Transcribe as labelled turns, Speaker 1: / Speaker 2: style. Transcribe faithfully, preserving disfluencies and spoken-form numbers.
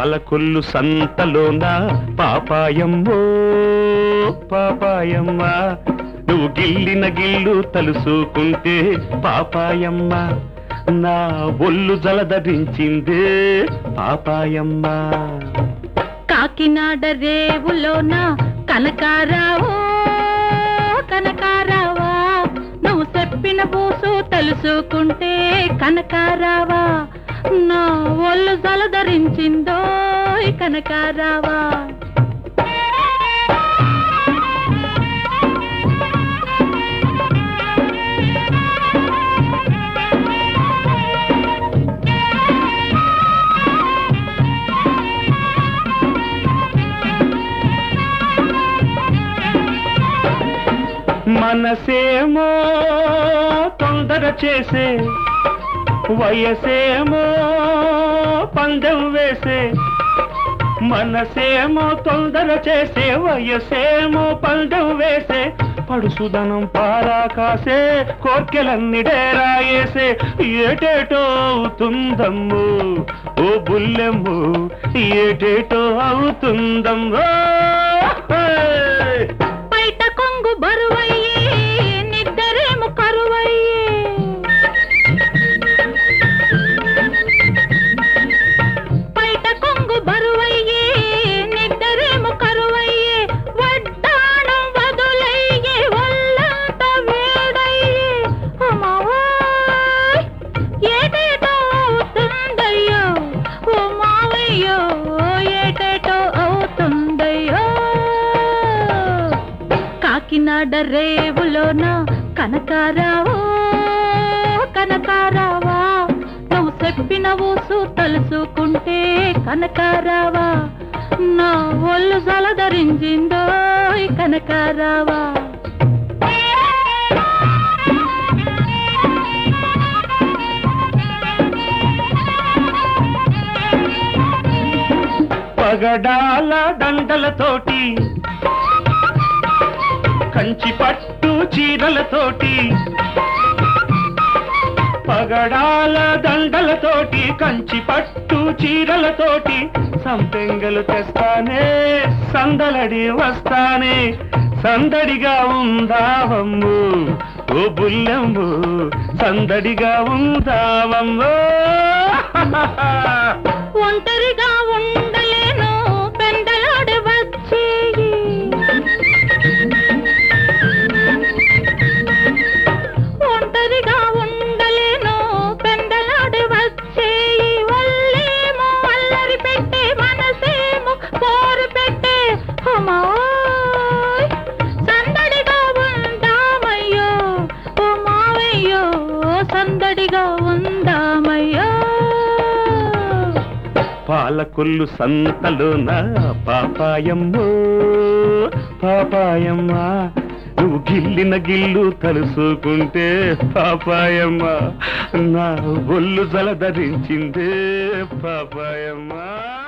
Speaker 1: పాలకొల్లు సంతలోన పాపాయమ్మో పాపాయమ్మ, నువ్వు గిల్లిన గిల్లు తలుసుకుంటే పాపాయమ్మ, నా ఒళ్ళు జలధరించిందే పాపాయమ్మ.
Speaker 2: కాకినాడ రేవులోన కనకారావు కనకారావా, నువ్వు చెప్పిన బూసు తెలుసుకుంటే కనకారావా, నా ఒళ్ళు జలధరించిందో కనకారావా.
Speaker 1: మనసేమో తొందర చేసే, వయసేమో పందెం వేసే, మనసేమో తొందర చేసే, వయసేమో పందెం వేసే, పడుసుదనం పారా కాసే, కోర్కెలన్నీ డేరాయేసే, ఏటేటో అవుతుందమ్ము ఓ బుల్లెమ్ము, ఏటేటో అవుతుందమ్మో.
Speaker 2: బయట కొంగు బరువయ్యే నిద్దరేమో కరువయ్యే, బయట కొంగు బరువయ్యే నిద్దరేమో కరువయ్యే, వడ్డాణం వదులయ్యే ఒళ్ళంత వేడయ్యే, అమ్మవోయ్ ఏటేటో అవుతుందయ్యో ఓ మావయ్యో, ఏటేటో అవుతుందయ్యో. కాకినాడ రేవులోన కనకారావో కనకారావా, నువ్వు చెప్పిన ఊసు తలుసుకుంటే కనకారావా, నా ఒళ్ళు జలధరించిందో కనకారావా.
Speaker 1: పగడాల దండలతోటి, కంచి పట్టు చీరలతోటి, పగడాల దండలతోటి, కంచి పట్టు చీరలతోటి, సంపెంగలు తెస్తానే సందలడి వస్తానే, సందడిగా ఉందావమ్ము ఓ బుల్లెమ్ము, సందడిగా ఉందావమ్ము.
Speaker 2: ఒంటరిగా ఉండలేను పెందలాడి వచ్చేయి, ఒంటరిగా ఉండలేను పెందలాడి వచ్చేయి, వల్లేమో అల్లరి పెట్టే మనసేమో కోరు పెట్టే, అమ్మాయ్ సందడిగా ఉందామయ్యో ఓ మావయ్యో, సందడిగా ఉందామయ్యో.
Speaker 1: పాలకొల్లు సంతలోన పాపాయమ్మో పాపాయమ్మ, నువ్వు గిల్లిన గిల్లు తలుసుకుంటే పాపాయమ్మ, నా ఒళ్ళు జలధరించిందే పాపాయమ్మ.